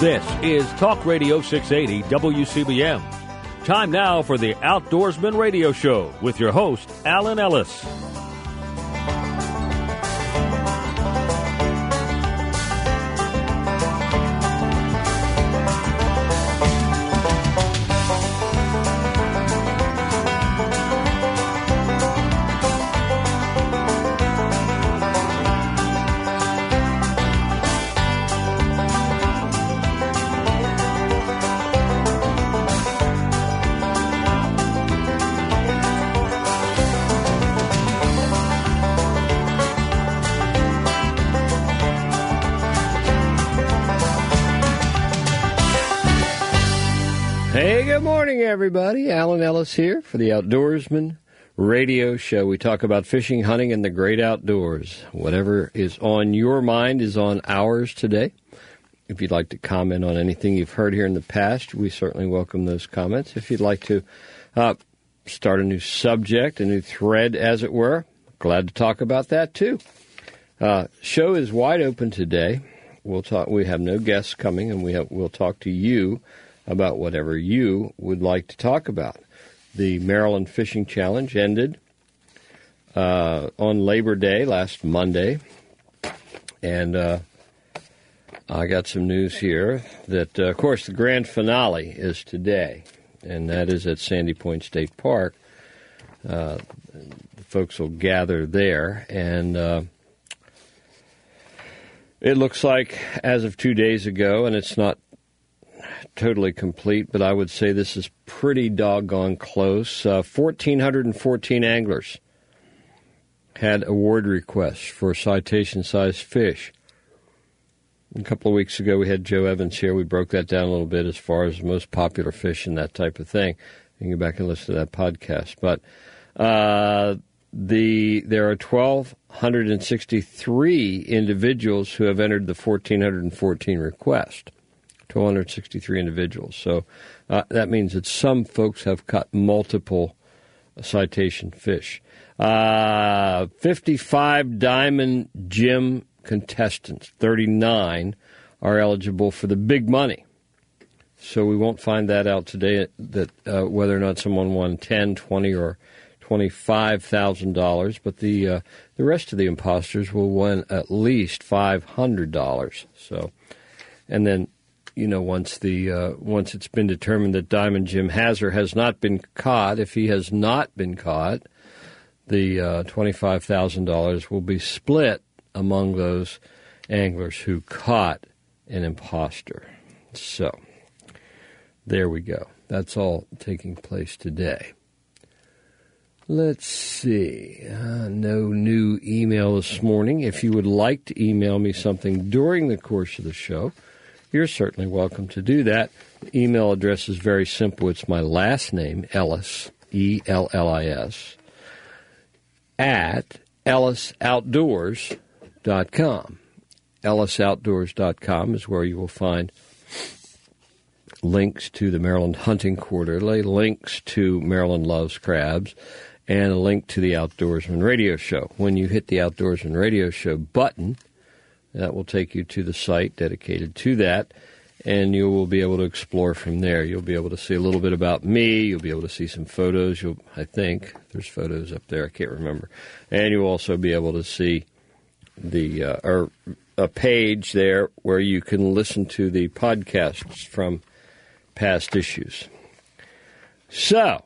This is Talk Radio 680 WCBM. Time now for the Outdoorsman Radio Show with your host, Alan Ellis. Good morning, everybody. Alan Ellis here for the Outdoorsman Radio Show. We talk about fishing, hunting, and the great outdoors. Whatever is on your mind is on ours today. If you'd like to comment on anything you've heard here in the past, we certainly welcome those comments. If you'd like to start a new subject, a new thread, as it were, glad to talk about that, too. Show is wide open today. We have no guests coming, and we'll talk to you about whatever you would like to talk about. The Maryland Fishing Challenge ended on Labor Day last Monday, and I got some news here that, of course, the grand finale is today, and that is at Sandy Point State Park. The folks will gather there, and it looks like, as of 2 days ago, and it's not totally complete, but I would say this is pretty doggone close. 1,414 anglers had award requests for citation-sized fish. A couple of weeks ago, we had Joe Evans here. We broke that down a little bit as far as the most popular fish and that type of thing. You can go back and listen to that podcast. But there are 1,263 individuals who have entered the 1,414 request. 1,263 individuals. So that means that some folks have caught multiple citation fish. 55 Diamond Jim contestants, 39 are eligible for the big money. So we won't find that out today, that whether or not someone won $10,000, $20,000, or $25,000, but the rest of the imposters will win at least $500. So, and then, you know, once it's been determined that Diamond Jim has or has not been caught, if he has not been caught, the $25,000 will be split among those anglers who caught an imposter. So, there we go. That's all taking place today. Let's see. No new email this morning. If you would like to email me something during the course of the show, you're certainly welcome to do that. The email address is very simple. It's my last name, Ellis, E-L-L-I-S, at ellisoutdoors.com. ellisoutdoors.com is where you will find links to the Maryland Hunting Quarterly, links to Maryland Loves Crabs, and a link to the Outdoorsman Radio Show. When you hit the Outdoorsman Radio Show button, that will take you to the site dedicated to that, and you will be able to explore from there. You'll be able to see a little bit about me. You'll be able to see some photos. I think there's photos up there. I can't remember. And you'll also be able to see a page there where you can listen to the podcasts from past issues. So,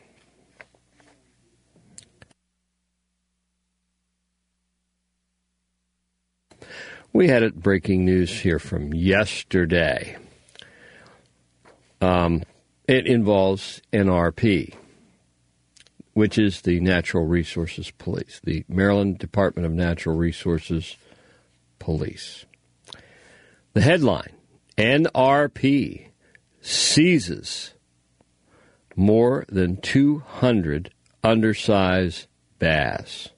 we had breaking news here from yesterday. It involves NRP, which is the Natural Resources Police, the Maryland Department of Natural Resources Police. The headline, NRP seizes more than 200 undersized bass.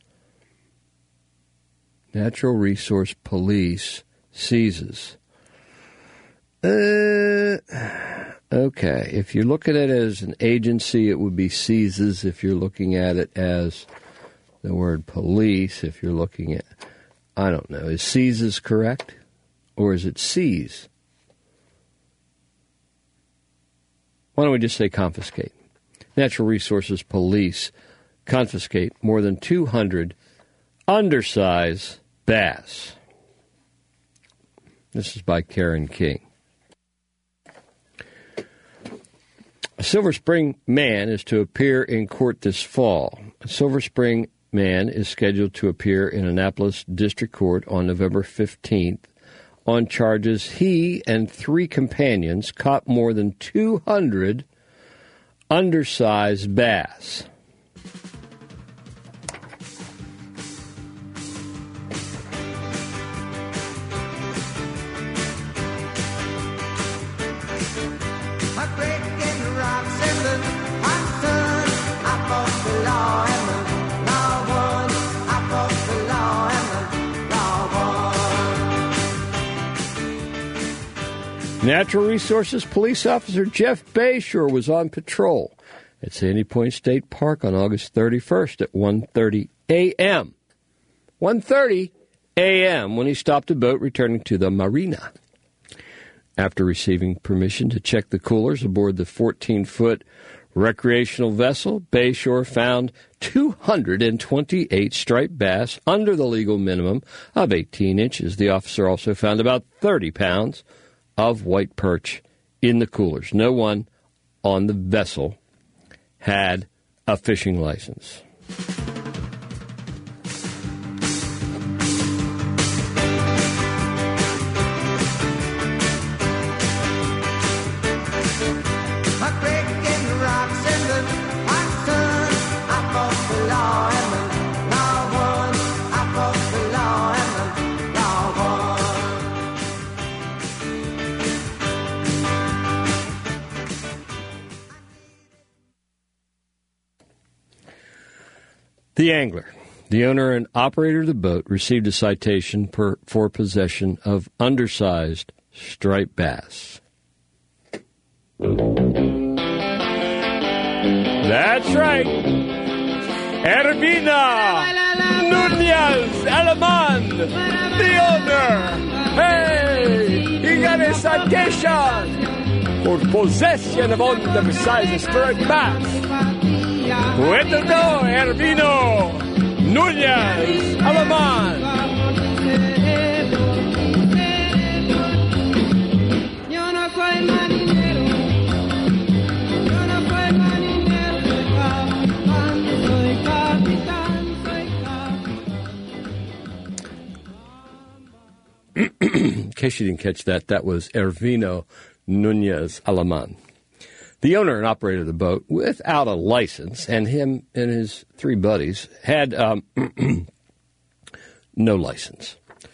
Natural Resource Police seizes. Okay, if you look at it as an agency, it would be seizes. If you're looking at it as the word police, if you're looking at, I don't know, is seizes correct? Or is it seize? Why don't we just say confiscate? Natural Resources Police confiscate more than 200 undersized bass. This is by Karen King. A Silver Spring man is to appear in court this fall. A Silver Spring man is scheduled to appear in Annapolis District Court on November 15th on charges he and 3 companions caught more than 200 undersized bass. Natural Resources Police Officer Jeff Bayshore was on patrol at Sandy Point State Park on August 31st at 1:30 a.m. 1:30 a.m. when he stopped a boat returning to the marina. After receiving permission to check the coolers aboard the 14-foot recreational vessel, Bayshore found 228 striped bass under the legal minimum of 18 inches. The officer also found about 30 pounds of white perch in the coolers. No one on the vessel had a fishing license. The angler, the owner and operator of the boat, received a citation for possession of undersized striped bass. That's right. Ervina Nunez Alaman, the owner. Hey, he got a citation for possession of undersized striped bass. Puerto Ervino Núñez Alamán. In case you didn't catch that, that was Ervino Núñez Alamán. The owner and operator of the boat, without a license, and him and his 3 buddies had no license.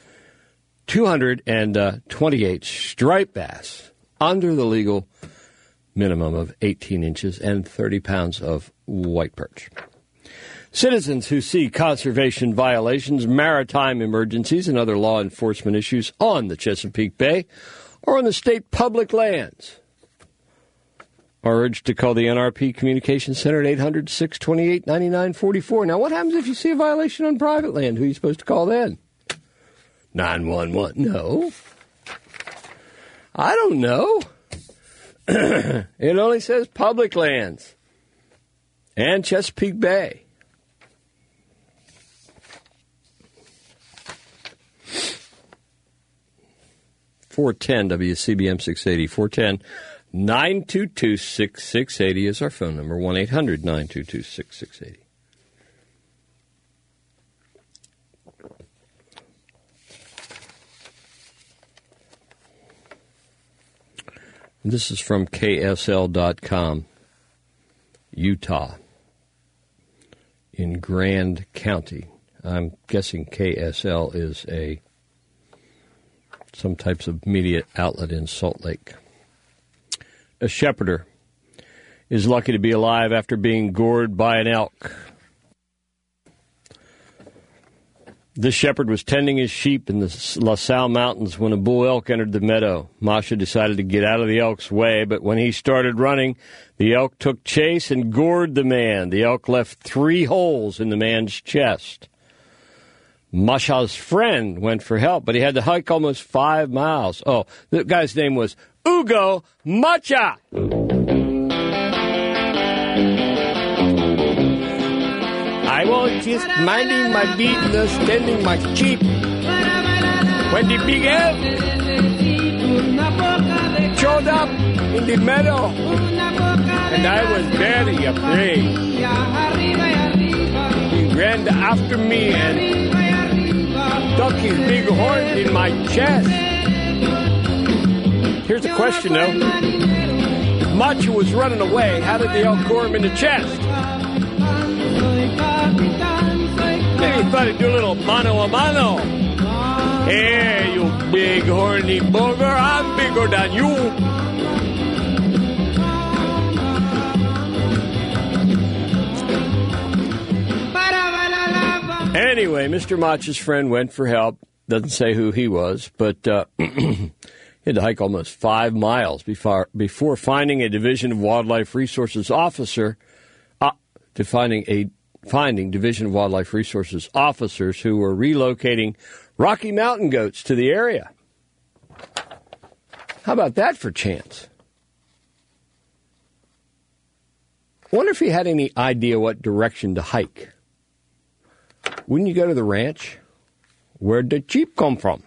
228 striped bass under the legal minimum of 18 inches and 30 pounds of white perch. Citizens who see conservation violations, maritime emergencies, and other law enforcement issues on the Chesapeake Bay or on the state public lands are urged to call the NRP Communications Center at 800-628-9944. Now, what happens if you see a violation on private land? Who are you supposed to call then? 911. No. I don't know. It only says public lands and Chesapeake Bay. .410 WCBM 680. 410 922-6680 is our phone number, 1-800-922-6680. This is from KSL.com, Utah, in Grand County. I'm guessing KSL is some types of media outlet in Salt Lake. A shepherder is lucky to be alive after being gored by an elk. This shepherd was tending his sheep in the La Salle Mountains when a bull elk entered the meadow. Masha decided to get out of the elk's way, but when he started running, the elk took chase and gored the man. The elk left 3 holes in the man's chest. Masha's friend went for help, but he had to hike almost 5 miles. Oh, the guy's name was Ugo Macha. I was just minding my business, tending my sheep, when the big elk showed up in the meadow, and I was very afraid. He ran after me and stuck his big horn in my chest. Here's the question, though. If Macho was running away, how did the elk gore him in the chest? Maybe he thought he'd do a little mano a mano. Hey, you big horny booger, I'm bigger than you. Anyway, Mr. Macho's friend went for help. Doesn't say who he was, but he had to hike almost 5 miles before finding a Division of Wildlife Resources officer, finding Division of Wildlife Resources officers who were relocating Rocky Mountain goats to the area. How about that for chance? I wonder if he had any idea what direction to hike. Wouldn't you go to the ranch? Where'd the sheep come from?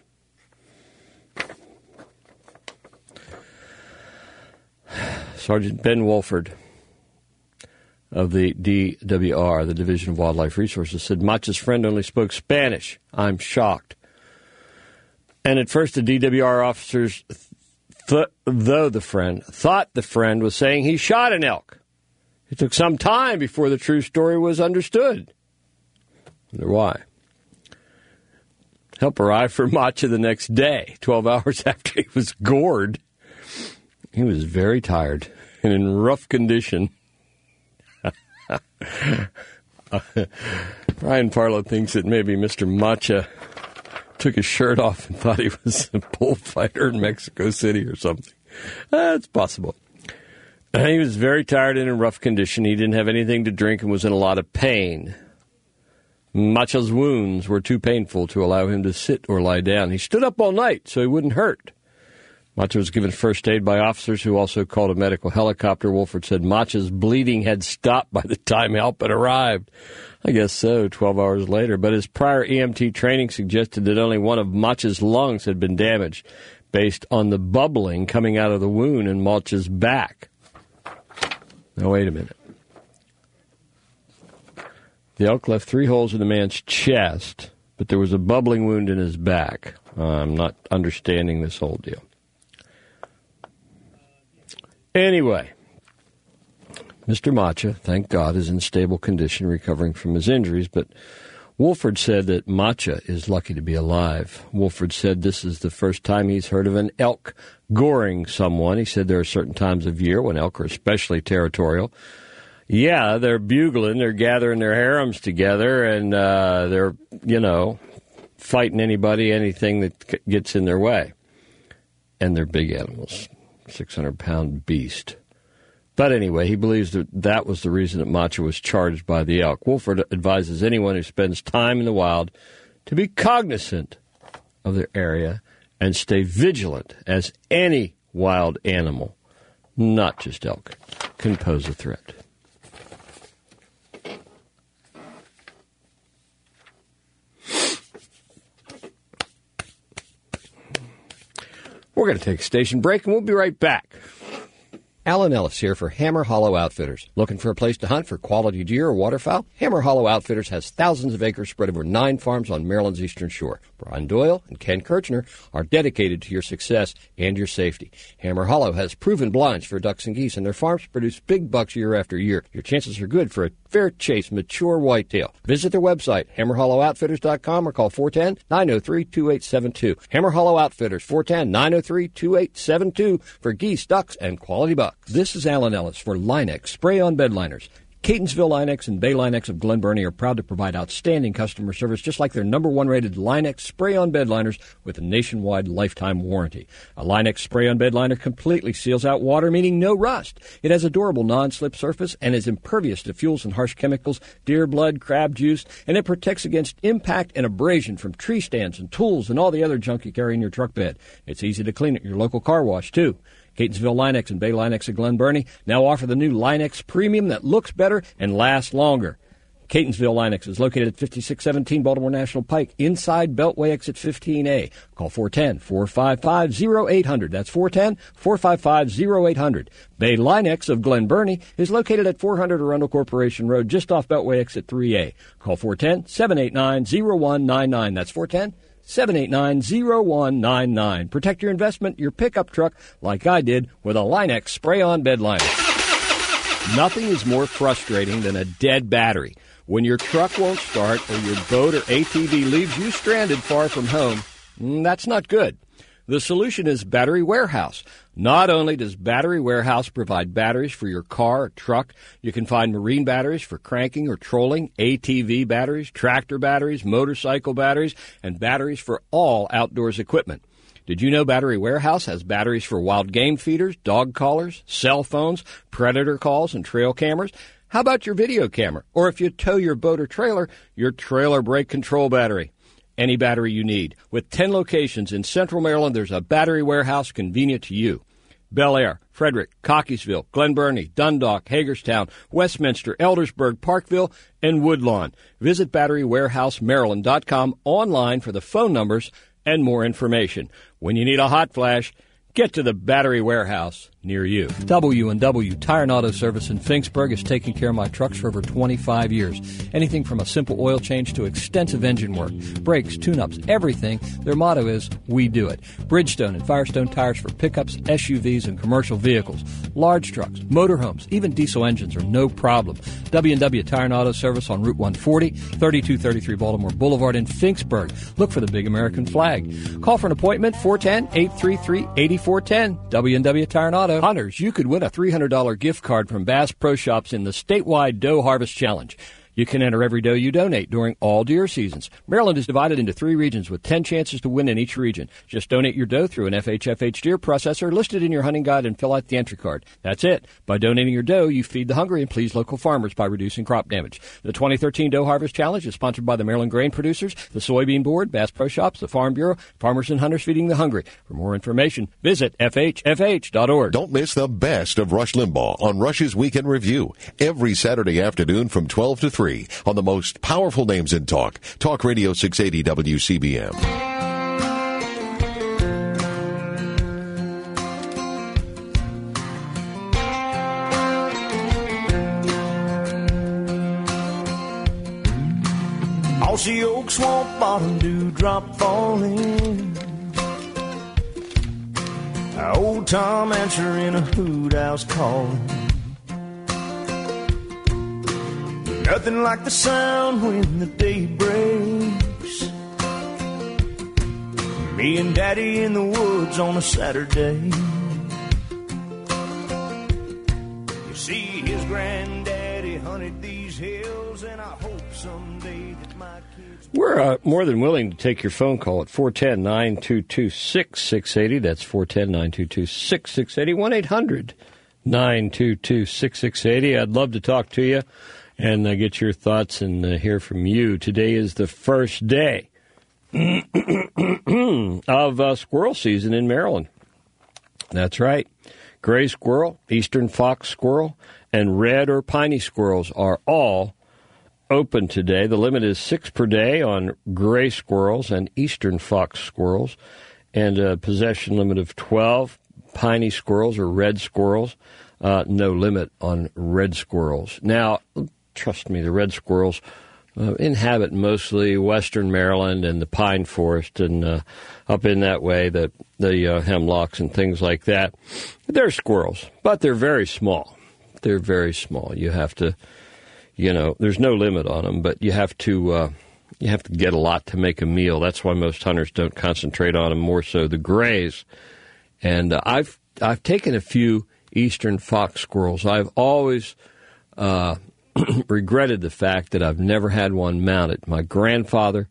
Sergeant Ben Wolford of the DWR, the Division of Wildlife Resources, said Macho's friend only spoke Spanish. I'm shocked. And at first the DWR officers, thought the friend was saying he shot an elk. It took some time before the true story was understood. Wonder why. Help arrived for Macho the next day, 12 hours after he was gored. He was very tired and in rough condition. Brian Farlow thinks that maybe Mr. Macho took his shirt off and thought he was a bullfighter in Mexico City or something. It's possible. He was very tired and in rough condition. He didn't have anything to drink and was in a lot of pain. Macho's wounds were too painful to allow him to sit or lie down. He stood up all night so he wouldn't hurt. Macho was given first aid by officers who also called a medical helicopter. Wolford said Macho's bleeding had stopped by the time help had arrived. I guess so, 12 hours later. But his prior EMT training suggested that only one of Macho's lungs had been damaged based on the bubbling coming out of the wound in Macho's back. Now, wait a minute. The elk left 3 holes in the man's chest, but there was a bubbling wound in his back. I'm not understanding this whole deal. Anyway, Mr. Macho, thank God, is in stable condition, recovering from his injuries, but Wolford said that Macho is lucky to be alive. Wolford said this is the first time he's heard of an elk goring someone. He said there are certain times of year when elk are especially territorial. Yeah, they're bugling, they're gathering their harems together, and they're, fighting anybody, anything that gets in their way. And they're big animals, 600-pound beast. But anyway, he believes that was the reason that Macho was charged by the elk. Wolford advises anyone who spends time in the wild to be cognizant of their area and stay vigilant, as any wild animal, not just elk, can pose a threat. We're going to take a station break, and we'll be right back. Alan Ellis here for Hammer Hollow Outfitters. Looking for a place to hunt for quality deer or waterfowl? Hammer Hollow Outfitters has thousands of acres spread over 9 farms on Maryland's eastern shore. Brian Doyle and Ken Kirchner are dedicated to your success and your safety. Hammer Hollow has proven blinds for ducks and geese, and their farms produce big bucks year after year. Your chances are good for a fair chase mature whitetail. Visit their website, hammerhollowоutfitters.com, or call 410-903-2872. Hammer Hollow Outfitters, 410-903-2872 for geese, ducks, and quality bucks. This is Alan Ellis for Linex Spray-On Bed Liners. Catonsville Linex and Bay Linex of Glen Burnie are proud to provide outstanding customer service, just like their #1 rated Linex Spray-On Bed Liners with a nationwide lifetime warranty. A Linex Spray-On Bed Liner completely seals out water, meaning no rust. It has a durable non-slip surface and is impervious to fuels and harsh chemicals, deer blood, crab juice, and it protects against impact and abrasion from tree stands and tools and all the other junk you carry in your truck bed. It's easy to clean at your local car wash, too. Catonsville Linex and Bay Linex of Glen Burnie now offer the new Linex Premium that looks better and lasts longer. Catonsville Line-X is located at 5617 Baltimore National Pike, inside Beltway exit 15A. Call 410-455-0800. That's 410-455-0800. Bay Line-X of Glen Burnie is located at 400 Arundel Corporation Road, just off Beltway exit 3A. Call 410-789-0199. That's 410-789-0199. Protect your investment, your pickup truck, like I did with a Line-X spray-on bed liner. Nothing is more frustrating than a dead battery. When your truck won't start or your boat or ATV leaves you stranded far from home, that's not good. The solution is Battery Warehouse. Not only does Battery Warehouse provide batteries for your car or truck, you can find marine batteries for cranking or trolling, ATV batteries, tractor batteries, motorcycle batteries, and batteries for all outdoors equipment. Did you know Battery Warehouse has batteries for wild game feeders, dog collars, cell phones, predator calls, and trail cameras? How about your video camera? Or if you tow your boat or trailer, your trailer brake control battery. Any battery you need. With 10 locations in Central Maryland, there's a Battery Warehouse convenient to you. Bel Air, Frederick, Cockeysville, Glen Burnie, Dundalk, Hagerstown, Westminster, Eldersburg, Parkville, and Woodlawn. Visit BatteryWarehouseMaryland.com online for the phone numbers and more information. When you need a hot flash, get to the Battery Warehouse near you. W&W Tire and Auto Service in Finksburg is taking care of my trucks for over 25 years. Anything from a simple oil change to extensive engine work, brakes, tune-ups, everything. Their motto is, we do it. Bridgestone and Firestone tires for pickups, SUVs, and commercial vehicles. Large trucks, motorhomes, even diesel engines are no problem. W&W Tire and Auto Service on Route 140, 3233 Baltimore Boulevard in Finksburg. Look for the big American flag. Call for an appointment, 410-833-8410. W&W Tire and Auto. Hunters, you could win a $300 gift card from Bass Pro Shops in the statewide Doe Harvest Challenge. You can enter every doe you donate during all deer seasons. Maryland is divided into 3 regions with 10 chances to win in each region. Just donate your doe through an FHFH deer processor listed in your hunting guide and fill out the entry card. That's it. By donating your doe, you feed the hungry and please local farmers by reducing crop damage. The 2013 Doe Harvest Challenge is sponsored by the Maryland Grain Producers, the Soybean Board, Bass Pro Shops, the Farm Bureau, Farmers and Hunters Feeding the Hungry. For more information, visit FHFH.org. Don't miss the best of Rush Limbaugh on Rush's Weekend Review every Saturday afternoon from 12 to 3 on the most powerful names in talk. Talk Radio 680 WCBM. Mossy oak, swamp bottom, dewdrop falling. Old Tom answering a hoot house calling. Nothing like the sound when the day breaks. Me and Daddy in the woods on a Saturday. You see, his granddaddy hunted these hills, and I hope someday that my kids... We're more than willing to take your phone call at 410-922-6680. That's 410-922-6680. 1-800-922-6680. I'd love to talk to you and get your thoughts and hear from you. Today is the first day of squirrel season in Maryland. That's right. Gray squirrel, eastern fox squirrel, and red or piney squirrels are all open today. The limit is 6 per day on gray squirrels and eastern fox squirrels, and a possession limit of 12 piney squirrels or red squirrels. No limit on red squirrels. Now, trust me, the red squirrels inhabit mostly western Maryland and the pine forest and up in that way, the hemlocks and things like that. They're squirrels, but they're very small. They're very small. You have to, there's no limit on them, but you have to get a lot to make a meal. That's why most hunters don't concentrate on them, more so the grays. And I've taken a few eastern fox squirrels. I've always regretted the fact that I've never had one mounted. My grandfather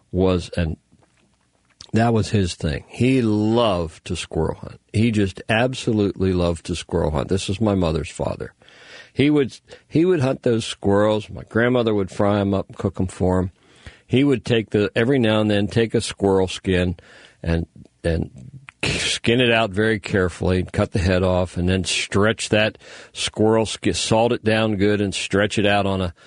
that was his thing. He loved to squirrel hunt. He just absolutely loved to squirrel hunt. This is my mother's father. He would hunt those squirrels. My grandmother would fry them up and cook them for him. He would every now and then take a squirrel skin and skin it out very carefully, cut the head off, and then stretch that squirrel skin, salt it down good, and stretch it out on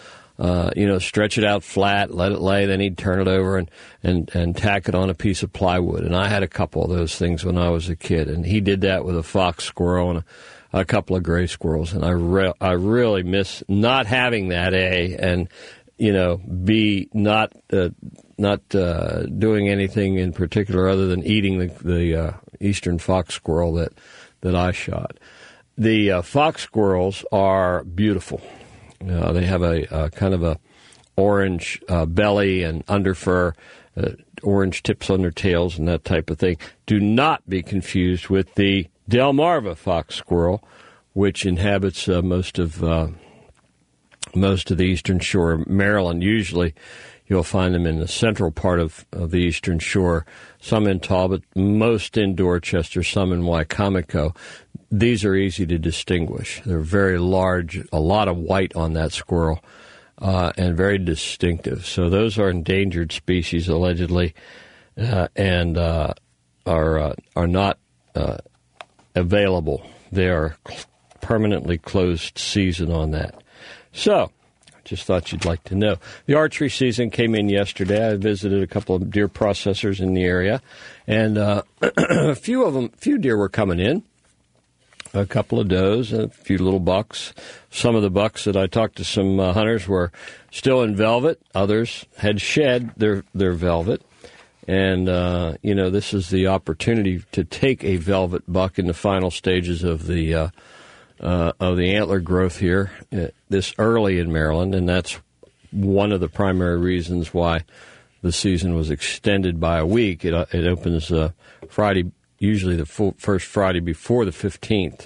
stretch it out flat, let it lay, then he'd turn it over and tack it on a piece of plywood. And I had a couple of those things when I was a kid, and he did that with a fox squirrel and a couple of gray squirrels. And I really miss not having that, and B, not doing anything in particular other than eating the eastern fox squirrel that I shot. The fox squirrels are beautiful. They have a kind of a orange belly and underfur, orange tips on their tails and that type of thing. Do not be confused with the Delmarva fox squirrel, which inhabits most of the eastern shore of Maryland. Usually you'll find them in the central part of the eastern shore, some in Talbot, most in Dorchester, some in Wicomico. These are easy to distinguish. They're very large, a lot of white on that squirrel, and very distinctive. So those are endangered species, allegedly, and are not available. They are permanently closed season on that. So, just thought you'd like to know. The archery season came in yesterday. I visited a couple of deer processors in the area, and a few deer were coming in. A couple of does, a few little bucks. Some of the bucks that I talked to some hunters were still in velvet. Others had shed their velvet. And, this is the opportunity to take a velvet buck in the final stages of the antler growth here this early in Maryland. And that's one of the primary reasons why the season was extended by a week. It opens Friday, usually the first Friday before the 15th.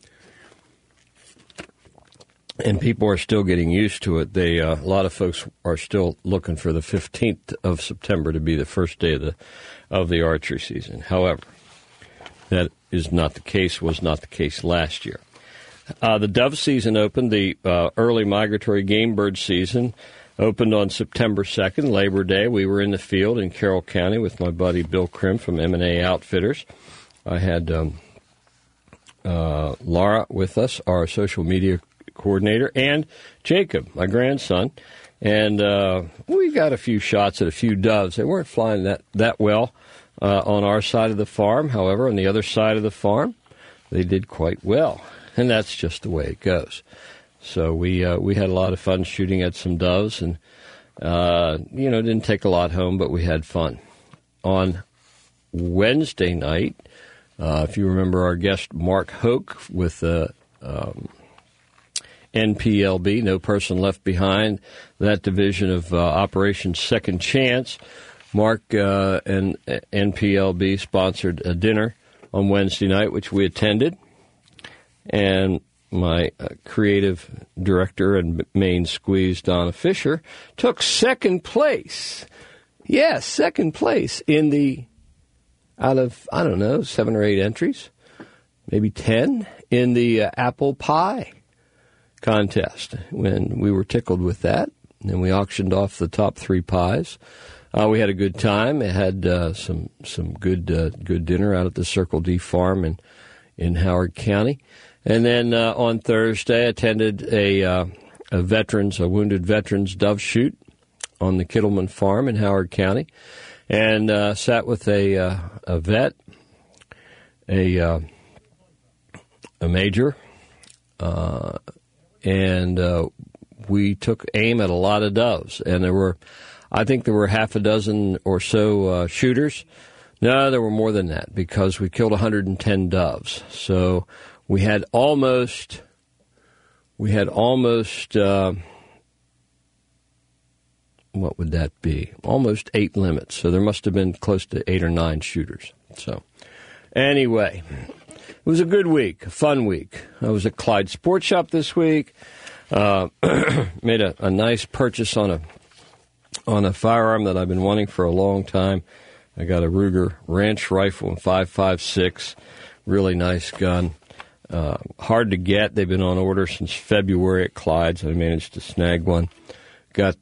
And people are still getting used to it. A lot of folks are still looking for the 15th of September to be the first day of the archery season. However, that is not the case, was not the case last year. The dove season opened, the early migratory game bird season opened on September 2nd, Labor Day. We were in the field in Carroll County with my buddy Bill Krim from M&A Outfitters. I had Laura with us, our social media coordinator, and Jacob, my grandson. And we got a few shots at a few doves. They weren't flying that well on our side of the farm. However, on the other side of the farm, they did quite well. And that's just the way it goes. So we had a lot of fun shooting at some doves, and didn't take a lot home, but we had fun. On Wednesday night, if you remember our guest Mark Hoke with NPLB, No Person Left Behind, that division of Operation Second Chance, Mark and NPLB sponsored a dinner on Wednesday night, which we attended. And my creative director and main squeeze, Donna Fisher, took second place. Yes, second place out of, 7 or 8 entries, maybe 10, in the apple pie contest. When we were tickled with that, and we auctioned off the top 3 pies. We had a good time. I had some good dinner out at the Circle D Farm in Howard County. And then on Thursday, I attended a wounded veterans dove shoot on the Kittleman Farm in Howard County, and sat with a vet, a major, and we took aim at a lot of doves. And I think there were half a dozen or so shooters. No, there were more than that, because we killed 110 doves. So we had almost what would that be? Almost 8 limits. So there must have been close to 8 or 9 shooters. So anyway, it was a good week, a fun week. I was at Clyde Sports Shop this week. Made a nice purchase on a firearm that I've been wanting for a long time. I got a Ruger Ranch rifle in 5.56, really nice gun. Hard to get. They've been on order since February at Clyde's. I managed to snag one. Got,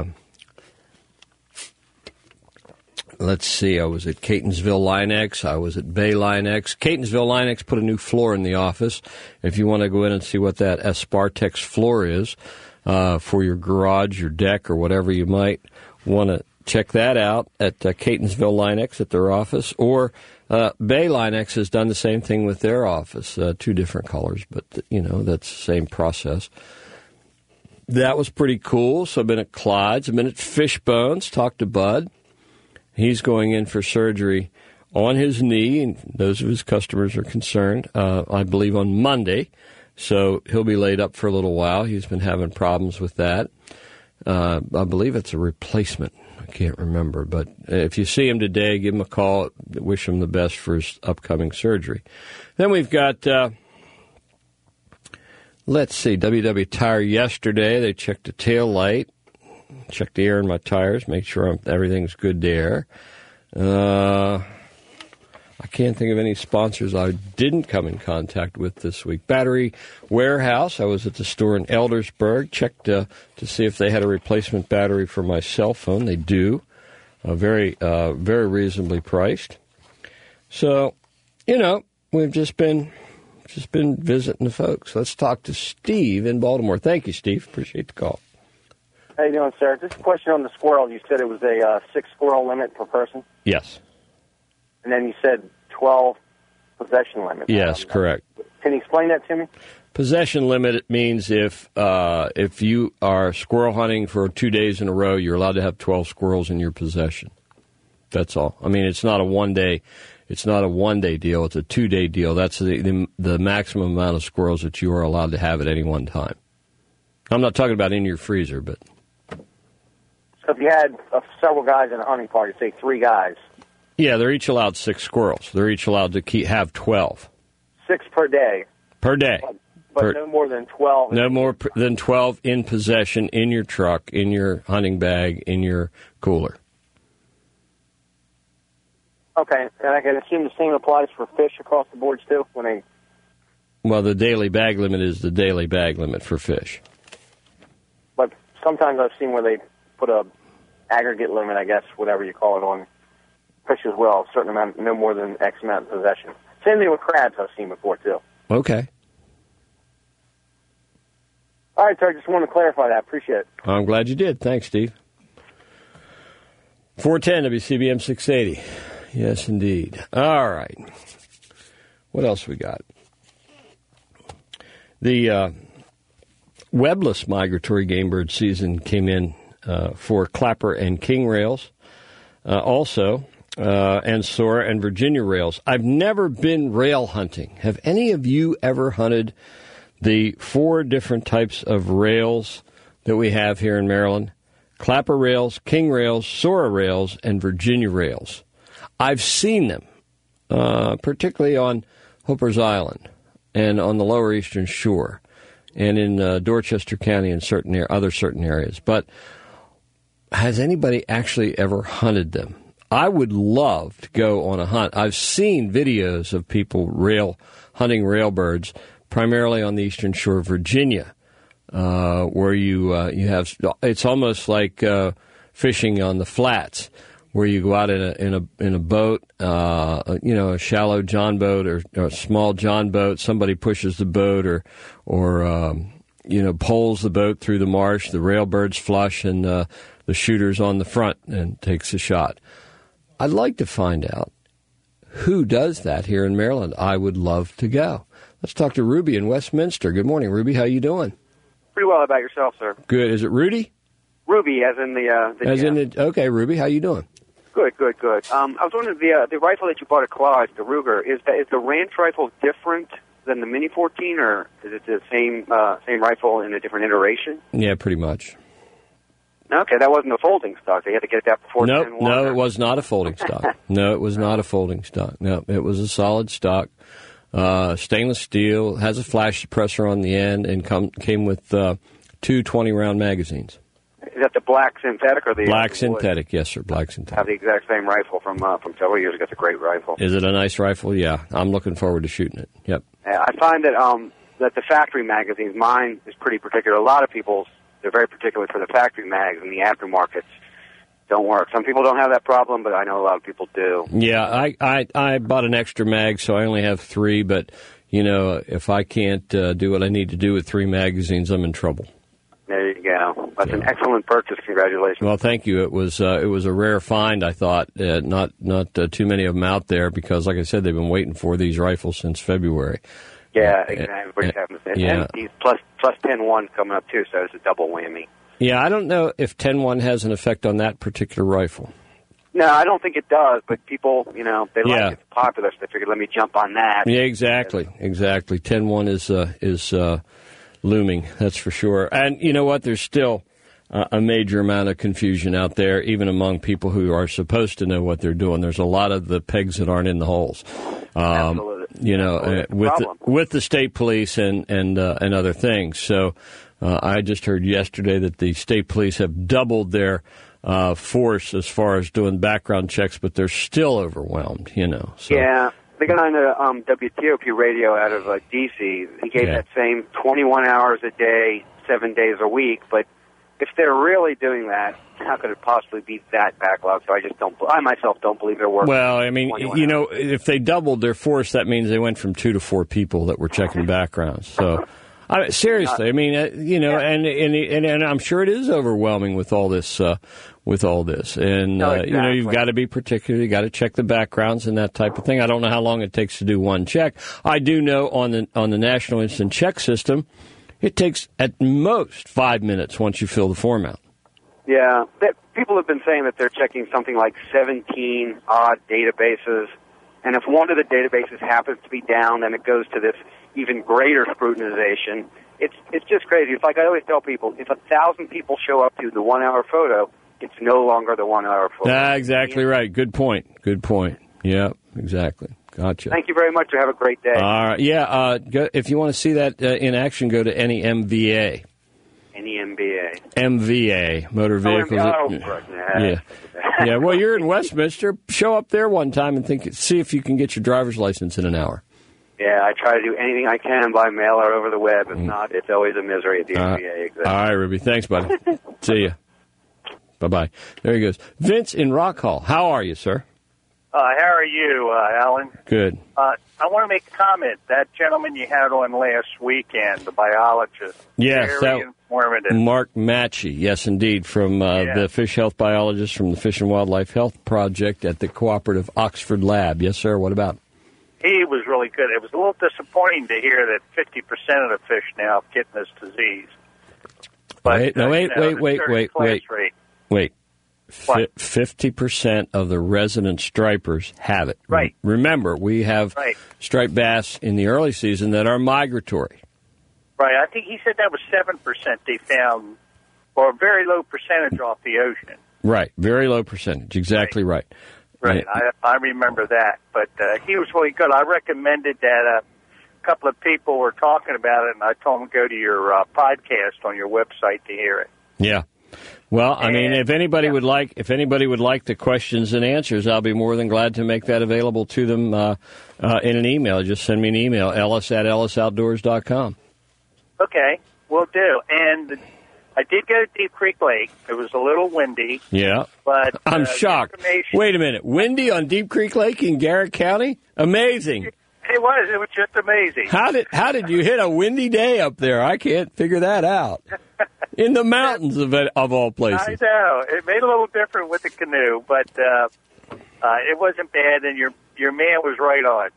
let's see, I was at Catonsville Line-X. I was at Bay Line-X. Catonsville Line-X put a new floor in the office. If you want to go in and see what that Espartex floor is, for your garage, your deck, or whatever you might want to check that out at Catonsville Line-X at their office, or Bay Line-X has done the same thing with their office, 2 different colors, but, that's the same process. That was pretty cool. So I've been at Clyde's, I've been at Fishbones, talked to Bud. He's going in for surgery on his knee, and those of his customers are concerned, I believe on Monday. So he'll be laid up for a little while. He's been having problems with that. I believe it's a replacement. I can't remember. But if you see him today, give him a call. Wish him the best for his upcoming surgery. Then we've got, let's see, WW Tire yesterday. They checked the tail light, checked the air in my tires, make sure everything's good there. I can't think of any sponsors I didn't come in contact with this week. Battery Warehouse, I was at the store in Eldersburg, checked to see if they had a replacement battery for my cell phone. They do, very reasonably priced. So, we've just been visiting the folks. Let's talk to Steve in Baltimore. Thank you, Steve. Appreciate the call. How you doing, sir? Just a question on the squirrel. You said it was a 6 squirrel limit per person? Yes. And then you said 12 possession limit. Yes, correct. Can you explain that to me? Possession limit means if you are squirrel hunting for 2 days in a row, you're allowed to have 12 squirrels in your possession. That's all. I mean, it's not a 1 day. It's not a 1 day deal. It's a 2 day deal. That's the maximum amount of squirrels that you are allowed to have at any one time. I'm not talking about in your freezer, but. So if you had several guys in a hunting party, say 3 guys. Yeah, they're each allowed 6 squirrels. They're each allowed to have 12. 6 per day. Per day. But no more than 12. No more than 12 in possession, in your truck, in your hunting bag, in your cooler. Okay, and I can assume the same applies for fish across the boards, too? Well, the daily bag limit is the daily bag limit for fish. But sometimes I've seen where they put a aggregate limit, I guess, whatever you call it, on fish as well, a certain amount, no more than X amount in possession. Same thing with crabs I've seen before, too. Okay. All right, sir, I just wanted to clarify that. Appreciate it. I'm glad you did. Thanks, Steve. 410 WCBM 680. Yes, indeed. All right. What else we got? The webless migratory game bird season came in for clapper and king rails. Also, and Sora and Virginia rails. I've never been rail hunting. Have any of you ever hunted the 4 different types of rails that we have here in Maryland? Clapper rails, king rails, Sora rails, and Virginia rails. I've seen them, particularly on Hooper's Island and on the Lower Eastern Shore and in Dorchester County and other certain areas. But has anybody actually ever hunted them? I would love to go on a hunt. I've seen videos of people hunting railbirds, primarily on the Eastern Shore of Virginia, where you have. It's almost like fishing on the flats, where you go out in a boat, a shallow john boat or a small john boat. Somebody pushes the boat or poles the boat through the marsh. The railbird's flush and the shooter's on the front and takes a shot. I'd like to find out who does that here in Maryland. I would love to go. Let's talk to Ruby in Westminster. Good morning, Ruby. How you doing? Pretty well. How about yourself, sir? Good. Is it Rudy? Ruby, as in the... Okay, Ruby. How you doing? Good. I was wondering, the rifle that you bought at Clyde's, the Ruger, is the ranch rifle different than the Mini 14, or is it the same rifle in a different iteration? Yeah, pretty much. Okay, that wasn't a folding stock. They had to get that before 10-1. No, it was not a folding stock. No, it was not a folding stock. No, it was a solid stock. Stainless steel, has a flash suppressor on the end, and came with 2 20-round magazines. Is that the black synthetic or the black synthetic? Yes, sir, black synthetic. I have the exact same rifle from several years ago. It's a great rifle. Is it a nice rifle? Yeah, I'm looking forward to shooting it. Yep. I find that the factory magazines, mine is pretty particular. A lot of people's, they're very particular for the factory mags, and the aftermarkets don't work. Some people don't have that problem, but I know a lot of people do. Yeah, I bought an extra mag, so I only have 3, but, if I can't do what I need to do with 3 magazines, I'm in trouble. There you go. That's an excellent purchase. Congratulations. Well, thank you. It was a rare find, I thought. Not too many of them out there because, like I said, they've been waiting for these rifles since February. Yeah, exactly. And these plus 10-1 coming up, too, so it's a double whammy. Yeah, I don't know if 10-1 has an effect on that particular rifle. No, I don't think it does, but people, they like it's popular, so they figured, let me jump on that. Yeah, exactly. 10-1 is looming, that's for sure. And you know what? There's still a major amount of confusion out there, even among people who are supposed to know what they're doing. There's a lot of the pegs that aren't in the holes. Absolutely. With the state police and other things. So I just heard yesterday that the state police have doubled their force as far as doing background checks, but they're still overwhelmed, So. Yeah. The guy on the WTOP radio out of D.C., he gave that same 21 hours a day, 7 days a week. But if they're really doing that, how could it possibly be that backlog? So I myself don't believe they're working. Well, I mean, if they doubled their force, that means they went from 2 to 4 people that were checking backgrounds. So, seriously, I mean, and I'm sure it is overwhelming with all this. And, exactly. you've got to be particular. You got to check the backgrounds and that type of thing. I don't know how long it takes to do one check. I do know on the National Instant Check System, it takes at most 5 minutes once you fill the form out. Yeah. People have been saying that they're checking something like 17 odd databases. And if one of the databases happens to be down, then it goes to this even greater scrutinization. It's just crazy. It's like I always tell people, if 1,000 people show up to the 1 hour photo, it's no longer the 1 hour photo. Exactly right. Good point. Yeah, exactly. Gotcha. Thank you very much. Have a great day. All right. Yeah, if you want to see that in action, go to NEMVA. NEMVA. MVA, Motor Vehicles. Yeah, well, you're in Westminster. Show up there one time and see if you can get your driver's license in an hour. Yeah, I try to do anything I can by mail or over the web. If not, it's always a misery at the MVA. Exactly. All right, Ruby. Thanks, buddy. See you. Bye-bye. There he goes. Vince in Rock Hall. How are you, sir? How are you, Alan? Good. I want to make a comment. That gentleman you had on last weekend, the biologist, yes, very informative. Mark Matchey, yes, indeed, from the fish health biologist from the Fish and Wildlife Health Project at the Cooperative Oxford Lab. Yes, sir. What about? He was really good. It was a little disappointing to hear that 50% of the fish now have getting this disease. But, wait. 50% of the resident stripers have it. Right. Remember, we have striped bass in the early season that are migratory. Right. I think he said that was 7% they found, or a very low percentage off the ocean. Right. Very low percentage. Exactly right. Right. I remember that. But he was really good. I recommended that a couple of people were talking about it, and I told them to go to your podcast on your website to hear it. Yeah. Well, I mean, if anybody would like the questions and answers, I'll be more than glad to make that available to them in an email. Just send me an email, ellis@ellisoutdoors.com. Okay, will do. And I did go to Deep Creek Lake. It was a little windy. Yeah. But I'm shocked. Wait a minute. Windy on Deep Creek Lake in Garrett County? Amazing. It was just amazing. How did you hit a windy day up there? I can't figure that out. In the mountains of all places. I know. It made a little different with the canoe, but it wasn't bad, and your man was right on.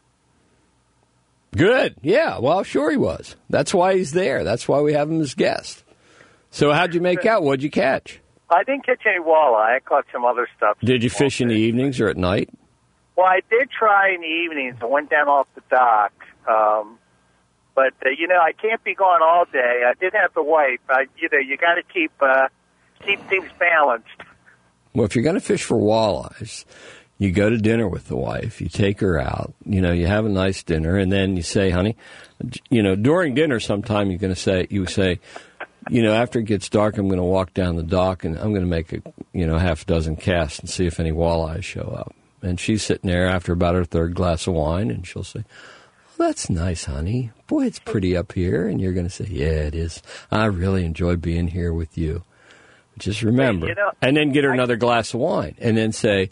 Good. Yeah, well, sure he was. That's why he's there. That's why we have him as guest. So how'd you make out? What'd you catch? I didn't catch any walleye. I caught some other stuff. Did you fish in the evenings or at night? Well, I did try in the evenings. I went down off the dock. But, I can't be gone all day. I did have the wife. You got to keep things balanced. Well, if you're going to fish for walleyes, you go to dinner with the wife. You take her out. You have a nice dinner. And then you say, honey, during dinner sometime you say, after it gets dark, I'm going to walk down the dock and I'm going to make half a dozen casts and see if any walleyes show up. And she's sitting there after about her third glass of wine, and she'll say, "That's nice, honey. Boy, it's pretty up here." And you're going to say, "Yeah, it is. I really enjoy being here with you." Just remember. And then get her another glass of wine. And then say...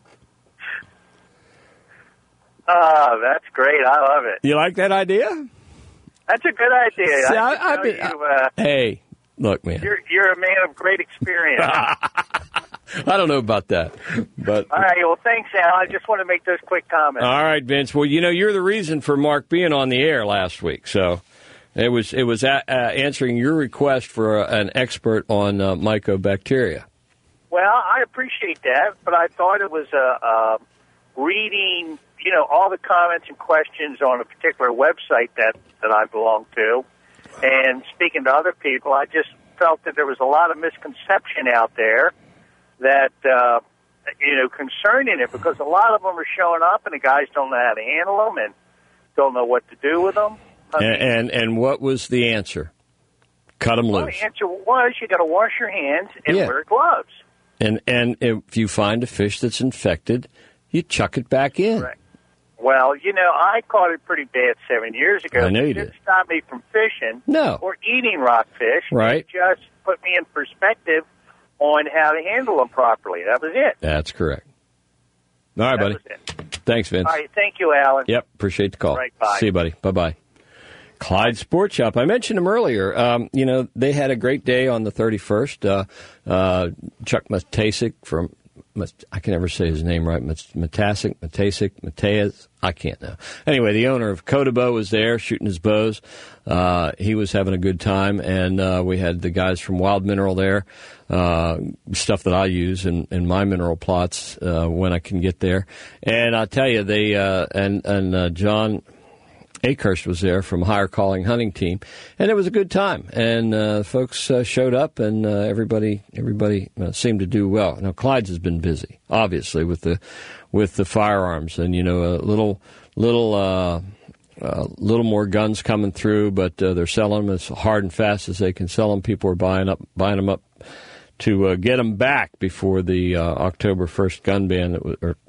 Oh, that's great. I love it. You like that idea? That's a good idea. See, hey, look, man. You're a man of great experience. I don't know about that. But all right, well, thanks, Al. I just want to make those quick comments. All right, Vince. Well, you're the reason for Mark being on the air last week. So it was answering your request for an expert on mycobacteria. Well, I appreciate that, but I thought it was reading, all the comments and questions on a particular website that I belong to, and speaking to other people, I just felt that there was a lot of misconception out there that, concerning it, because a lot of them are showing up and the guys don't know how to handle them and don't know what to do with them. And what was the answer? Cut them loose. The answer was you got to wash your hands and wear gloves. And if you find a fish that's infected, you chuck it back in. Right. Well, I caught it pretty bad 7 years ago. I know you did. It didn't stop me from fishing or eating rockfish. Right. It just put me in perspective on how to handle them properly. That was it. That's correct. All right, buddy. Thanks, Vince. All right, thank you, Alan. Yep, appreciate the call. All right, bye. See you, buddy. Bye-bye. Clyde Sports Shop. I mentioned them earlier. They had a great day on the 31st. Chuck Matasik from, I can never say his name right, Mateas, I can't know. Anyway, the owner of Kotobo was there shooting his bows. He was having a good time, and we had the guys from Wild Mineral there, stuff that I use in my mineral plots when I can get there. And I'll tell you, they and John Akehurst was there from Higher Calling Hunting Team, and it was a good time. And folks showed up, and everybody seemed to do well. Now Clyde's has been busy, obviously, with the firearms, and a little more guns coming through, but they're selling them as hard and fast as they can sell them. People are buying them up to get them back before the October 1st gun ban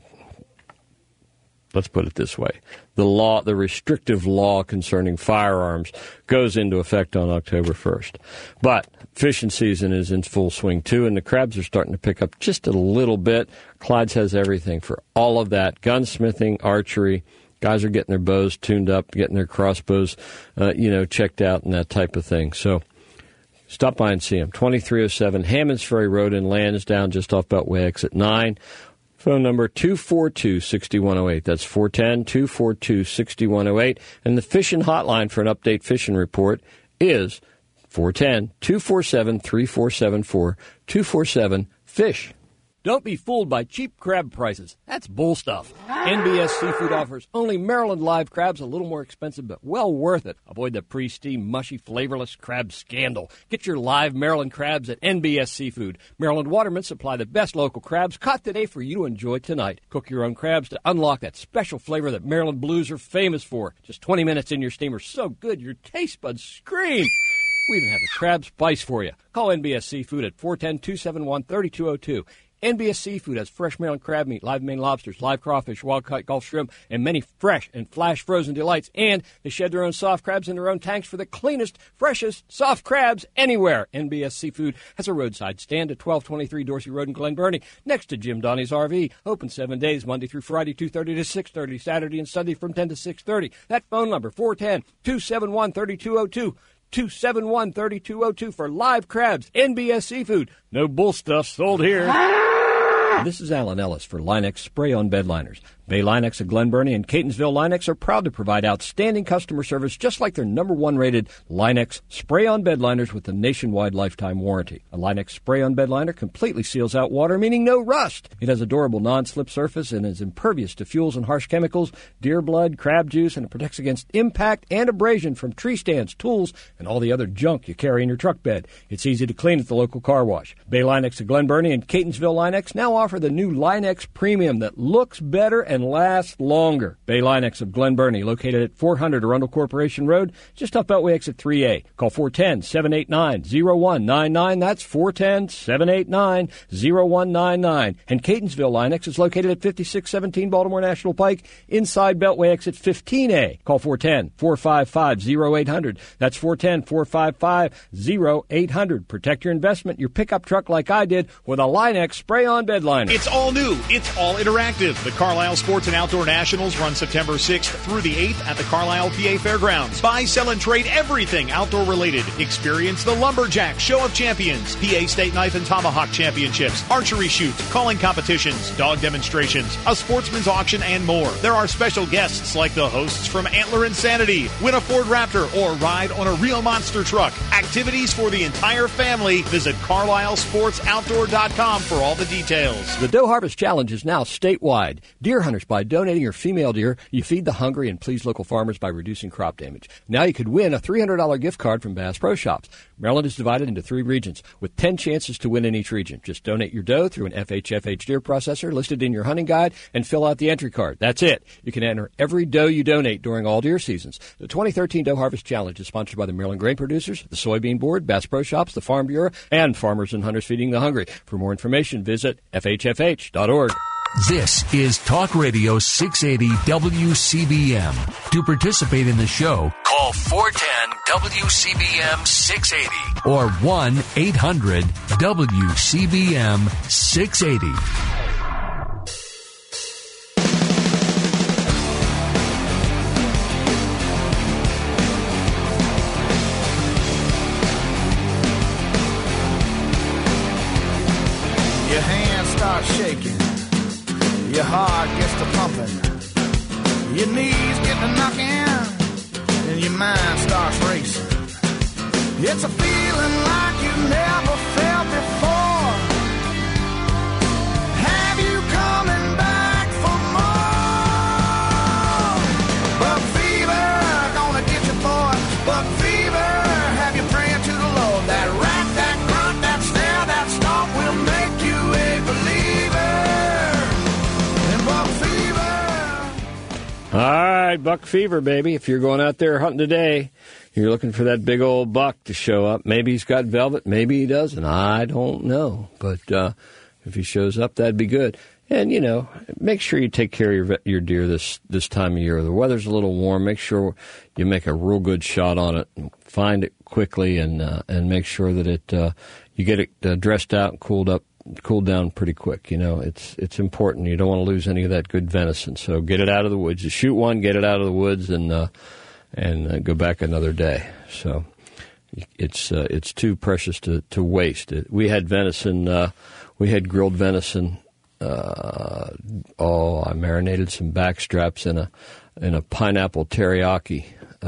let's put it this way. The restrictive law concerning firearms goes into effect on October 1st. But fishing season is in full swing, too, and the crabs are starting to pick up just a little bit. Clyde's has everything for all of that. Gunsmithing, archery. Guys are getting their bows tuned up, getting their crossbows, checked out and that type of thing. So stop by and see them. 2307 Hammonds Ferry Road in Lansdowne, just off Beltway exit 9. Phone number 242-6108. That's 410-242-6108. And the fishing hotline for an update fishing report is 410-247-3474, 247-FISH. Don't be fooled by cheap crab prices. That's bull stuff. NBS Seafood offers only Maryland live crabs, a little more expensive, but well worth it. Avoid the pre-steamed, mushy, flavorless crab scandal. Get your live Maryland crabs at NBS Seafood. Maryland watermen supply the best local crabs caught today for you to enjoy tonight. Cook your own crabs to unlock that special flavor that Maryland blues are famous for. Just 20 minutes in your steamer, so good your taste buds scream. We even have a crab spice for you. Call NBS Seafood at 410-271-3202. NBS Seafood has fresh Maryland crab meat, live Maine lobsters, live crawfish, wild-caught Gulf shrimp, and many fresh and flash-frozen delights. And they shed their own soft crabs in their own tanks for the cleanest, freshest, soft crabs anywhere. NBS Seafood has a roadside stand at 1223 Dorsey Road in Glen Burnie, next to Jim Donnie's RV. Open 7 days, Monday through Friday, 2:30 to 6:30, Saturday and Sunday from 10 to 6:30. That phone number, 410-271-3202. 271-3202 for live crabs. NBS Seafood. No bull stuff sold here. This is Alan Ellis for Linex Spray-On Bed Liners. Bay Linex of Glen Burnie and Catonsville Linex are proud to provide outstanding customer service just like their #1 rated Linex Spray-On Bed Liners with a nationwide lifetime warranty. A Linex Spray-On Bed Liner completely seals out water, meaning no rust. It has a durable non-slip surface and is impervious to fuels and harsh chemicals, deer blood, crab juice, and it protects against impact and abrasion from tree stands, tools, and all the other junk you carry in your truck bed. It's easy to clean at the local car wash. Bay Linex of Glen Burnie and Catonsville Linex now offer the new Linex Premium that looks better and lasts longer. Bay Linex of Glen Burnie, located at 400 Arundel Corporation Road, just off Beltway exit 3A. Call 410-789-0199. That's 410-789-0199. And Catonsville Linex is located at 5617 Baltimore National Pike, inside Beltway exit 15A. Call 410-455-0800. That's 410-455-0800. Protect your investment, your pickup truck like I did with a Linex Spray-On Bed Liner. It's all new. It's all interactive. The Carlisle Sports and Outdoor Nationals run September 6th through the 8th at the Carlisle, PA Fairgrounds. Buy, sell, and trade everything outdoor related. Experience the Lumberjack Show of Champions, PA State Knife and Tomahawk Championships, archery shoots, calling competitions, dog demonstrations, a sportsman's auction, and more. There are special guests like the hosts from Antler Insanity, win a Ford Raptor, or ride on a real monster truck. Activities for the entire family. Visit CarlisleSportsOutdoor.com for all the details. The Doe Harvest Challenge is now statewide. Deer hunters, by donating your female deer, you feed the hungry and please local farmers by reducing crop damage. Now you could win a $300 gift card from Bass Pro Shops. Maryland is divided into 3 regions with 10 chances to win in each region. Just donate your doe through an FHFH deer processor listed in your hunting guide and fill out the entry card. That's it. You can enter every doe you donate during all deer seasons. The 2013 Doe Harvest Challenge is sponsored by the Maryland Grain Producers, the Soybean Board, Bass Pro Shops, the Farm Bureau, and Farmers and Hunters Feeding the Hungry. For more information, visit FHFH.org. This is Talk Radio 680 WCBM. To participate in the show, call 410-WCBM 680 or 1-800-WCBM 680. Your hands start shaking, your heart gets to pumping, your knees get to knocking, and your mind starts racing. It's a feeling like you never felt before. Have you coming back for more? Buck fever, gonna get you, boy. Buck fever, have you praying to the Lord. That rat, that grunt, that snare, that stomp will make you a believer. And buck fever. All right, buck fever, baby. If you're going out there hunting today, you're looking for that big old buck to show up. Maybe he's got velvet, maybe he doesn't. I don't know. But if he shows up, that'd be good. And, you know, make sure you take care of your deer this time of year. The weather's a little warm. Make sure you make a real good shot on it. And find it quickly and make sure that you get it dressed out and cooled down pretty quick. You know, it's important. You don't want to lose any of that good venison. So get it out of the woods. You shoot one, get it out of the woods, and go back another day. So it's too precious to waste. We had venison. We had grilled venison. I marinated some backstraps in a pineapple teriyaki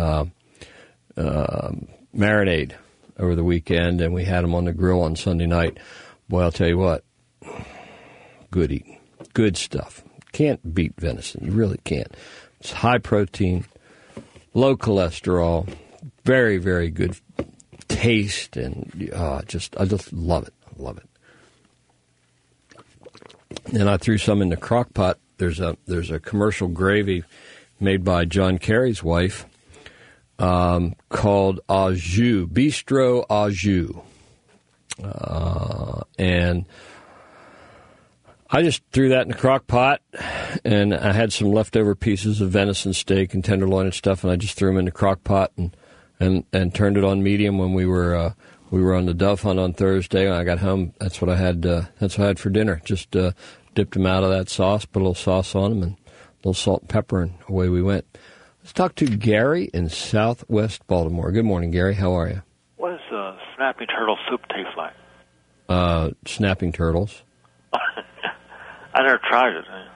marinade over the weekend, and we had them on the grill on Sunday night. Boy, I'll tell you what, good eating, good stuff. Can't beat venison. You really can't. It's high protein, low cholesterol, very, very good taste, and I just love it. I love it. And I threw some in the crock pot. There's a commercial gravy made by John Kerry's wife called Au Jus, Bistro Au Jus. And I just threw that in the crock pot, and I had some leftover pieces of venison steak and tenderloin and stuff, and I just threw them in the crock pot and turned it on medium when we were on the dove hunt on Thursday. When I got home, that's what I had for dinner. Just dipped them out of that sauce, put a little sauce on them, and a little salt and pepper, and away we went. Let's talk to Gary in Southwest Baltimore. Good morning, Gary. How are you? What does snapping turtle soup taste like? Snapping turtles. I never tried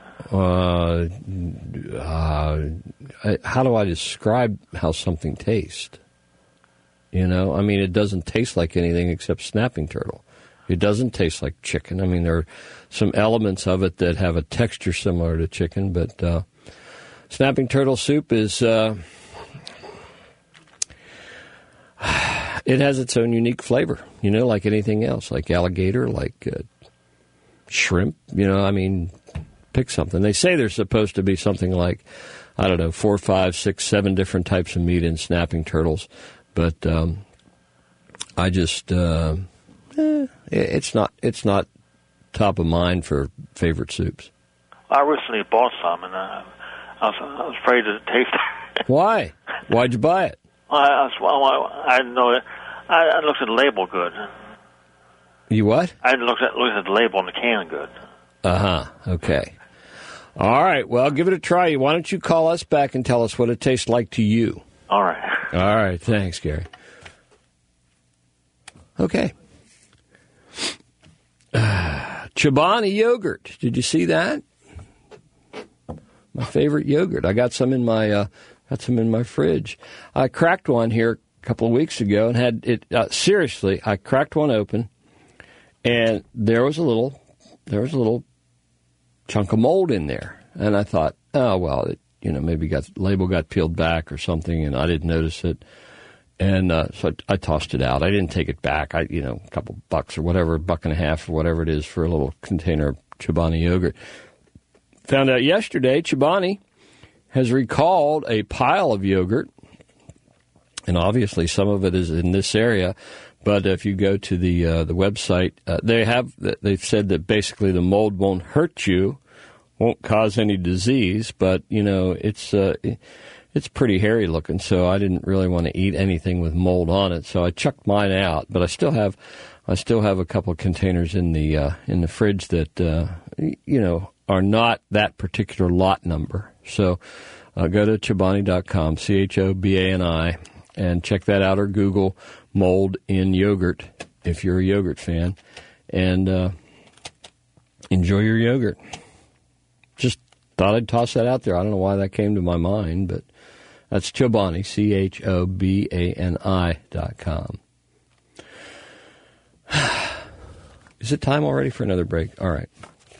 it. How do I describe how something tastes? You know, I mean, it doesn't taste like anything except snapping turtle. It doesn't taste like chicken. I mean, there are some elements of it that have a texture similar to chicken, but snapping turtle soup is... it has its own unique flavor, you know, like anything else, like alligator, like shrimp, you know, I mean, pick something. They say there's supposed to be something like, I don't know, 4, 5, 6, 7 different types of meat in snapping turtles, but I just, it's not top of mind for favorite soups. I recently bought some, and I was afraid to taste it. Why? Why'd you buy it? I didn't know it. I looked at the label good. You what? I looked at the label on the can good. Uh-huh. Okay. All right. Well, give it a try. Why don't you call us back and tell us what it tastes like to you? All right. All right. Thanks, Gary. Okay. Chobani yogurt. Did you see that? My favorite yogurt. I got some in my fridge. I cracked one here a couple of weeks ago and had it. Seriously, I cracked one open, and there was a little chunk of mold in there, and I thought, oh well, maybe label got peeled back or something, and I didn't notice it, and so I tossed it out. I didn't take it back. A couple bucks or whatever, $1.50 or whatever it is for a little container of Chobani yogurt. Found out yesterday, Chobani has recalled a pile of yogurt, and obviously some of it is in this area. But if you go to the website, they've said that basically the mold won't hurt you, won't cause any disease, but it's pretty hairy looking. So I didn't really want to eat anything with mold on it, so I chucked mine out. But I still have a couple of containers in the fridge that are not that particular lot number. So go to Chobani.com, Chobani, and check that out, or Google mold in yogurt if you're a yogurt fan, and enjoy your yogurt. Just thought I'd toss that out there. I don't know why that came to my mind, but that's Chobani, Chobani.com. Is it time already for another break? All right.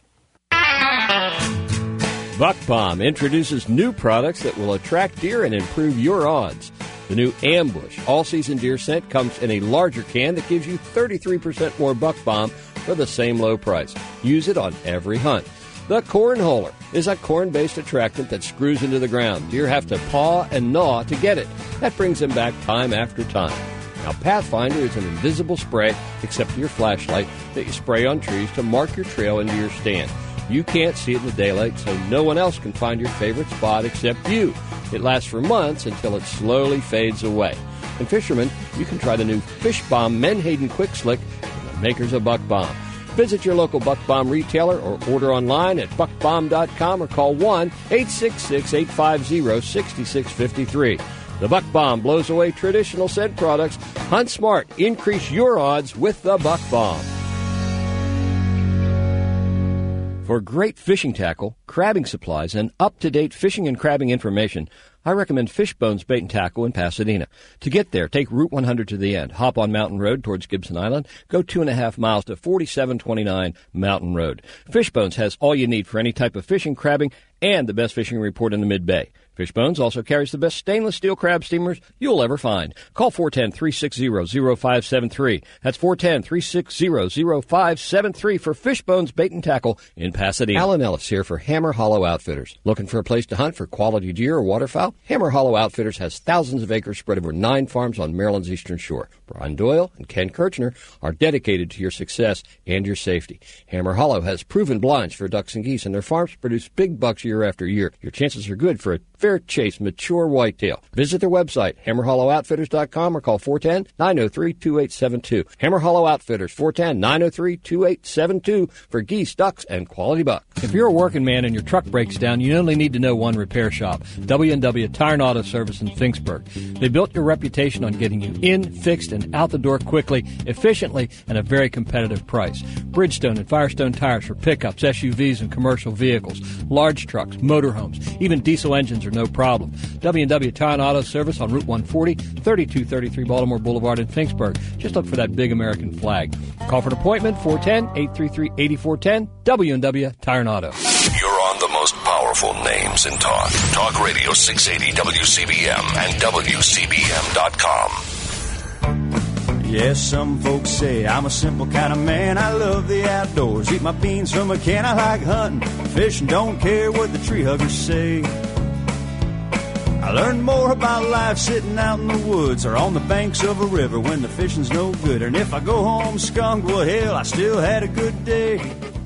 Buck Bomb introduces new products that will attract deer and improve your odds. The new Ambush all-season deer scent comes in a larger can that gives you 33% more Buck Bomb for the same low price. Use it on every hunt. The Cornholer is a corn-based attractant that screws into the ground. Deer have to paw and gnaw to get it. That brings them back time after time. Now, Pathfinder is an invisible spray, except for your flashlight, that you spray on trees to mark your trail into your stand. You can't see it in the daylight, so no one else can find your favorite spot except you. It lasts for months until it slowly fades away. And fishermen, you can try the new Fish Bomb Menhaden Quick Slick from the makers of Buck Bomb. Visit your local Buck Bomb retailer or order online at buckbomb.com or call 1-866-850-6653. The Buck Bomb blows away traditional scent products. Hunt smart. Increase your odds with the Buck Bomb. For great fishing tackle, crabbing supplies, and up-to-date fishing and crabbing information, I recommend Fishbones Bait and Tackle in Pasadena. To get there, take Route 100 to the end. Hop on Mountain Road towards Gibson Island. Go 2.5 miles to 4729 Mountain Road. Fishbones has all you need for any type of fishing, crabbing, and the best fishing report in the Mid-Bay. Fishbones also carries the best stainless steel crab steamers you'll ever find. Call 410-360-0573. That's 410-360-0573 for Fishbones Bait and Tackle in Pasadena. Alan Ellis here for Hammer Hollow Outfitters. Looking for a place to hunt for quality deer or waterfowl? Hammer Hollow Outfitters has thousands of acres spread over 9 farms on Maryland's eastern shore. Brian Doyle and Ken Kirchner are dedicated to your success and your safety. Hammer Hollow has proven blinds for ducks and geese, and their farms produce big bucks year after year. Your chances are good for a fair chase mature whitetail. Visit their website, hammerhollowoutfitters.com, or call 410-903-2872. Hammer Hollow Outfitters, 410-903-2872 for geese, ducks, and quality bucks. If you're a working man and your truck breaks down, you only need to know one repair shop, W&W Tire and Auto Service in Finksburg. They built your reputation on getting you in, fixed, and out the door quickly, efficiently, and a very competitive price. Bridgestone and Firestone tires for pickups, SUVs, and commercial vehicles, large trucks, motorhomes, even diesel engines are no problem. W&W Tire and Auto Service on Route 140, 3233 Baltimore Boulevard in Finksburg. Just look for that big American flag. Call for an appointment, 410-833-8410, W&W Tire and Auto. You're on the most powerful names in talk. Talk Radio 680 WCBM and WCBM.com. Yes, some folks say I'm a simple kind of man. I love the outdoors, eat my beans from a can. I like hunting, fishing, don't care what the tree huggers say. I learned more about life sitting out in the woods or on the banks of a river when the fishing's no good. And if I go home skunked, well, hell, I still had a good day.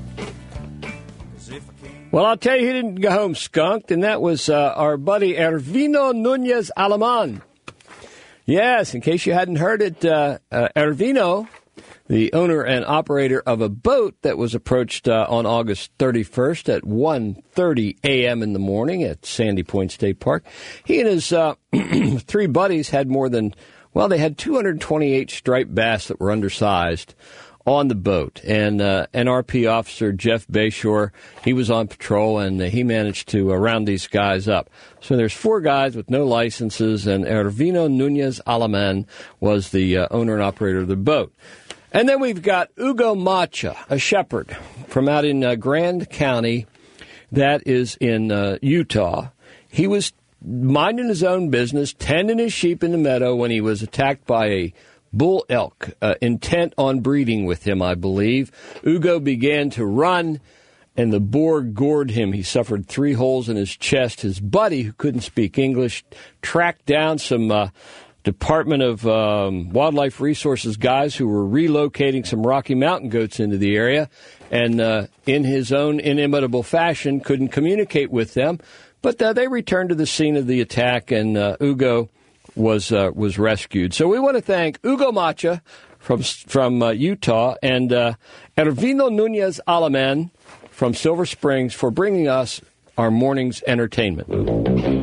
Well, I'll tell you who didn't go home skunked, and that was our buddy Ervino Nunez Alaman. Yes, in case you hadn't heard it, Ervino the owner and operator of a boat that was approached on August 31st at 1:30 a.m. in the morning at Sandy Point State Park. He and his 3 buddies had they had 228 striped bass that were undersized on the boat. And NRP officer Jeff Bayshore, he was on patrol, and he managed to round these guys up. So there's 4 guys with no licenses, and Ervino Nunez Alaman was the owner and operator of the boat. And then we've got Ugo Macha, a shepherd from out in Grand County, that is in Utah. He was minding his own business, tending his sheep in the meadow when he was attacked by a bull elk, intent on breeding with him, I believe. Ugo began to run, and the boar gored him. He suffered 3 holes in his chest. His buddy, who couldn't speak English, tracked down some Department of Wildlife Resources guys who were relocating some Rocky Mountain goats into the area, and in his own inimitable fashion couldn't communicate with them. But they returned to the scene of the attack, and Ugo was rescued. So we want to thank Ugo Macha from Utah and Ervino Nunez Alaman from Silver Springs for bringing us our morning's entertainment.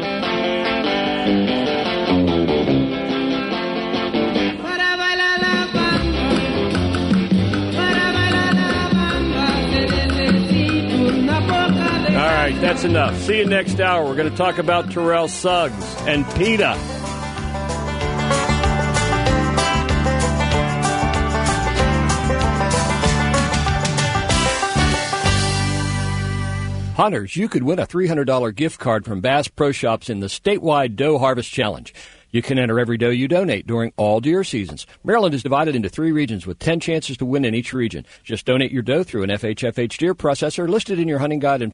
All right, that's enough. See you next hour. We're going to talk about Terrell Suggs and PETA. Hunters, you could win a $300 gift card from Bass Pro Shops in the statewide Doe Harvest Challenge. You can enter every doe you donate during all deer seasons. Maryland is divided into 3 regions with 10 chances to win in each region. Just donate your doe through an FHFH deer processor listed in your hunting guide and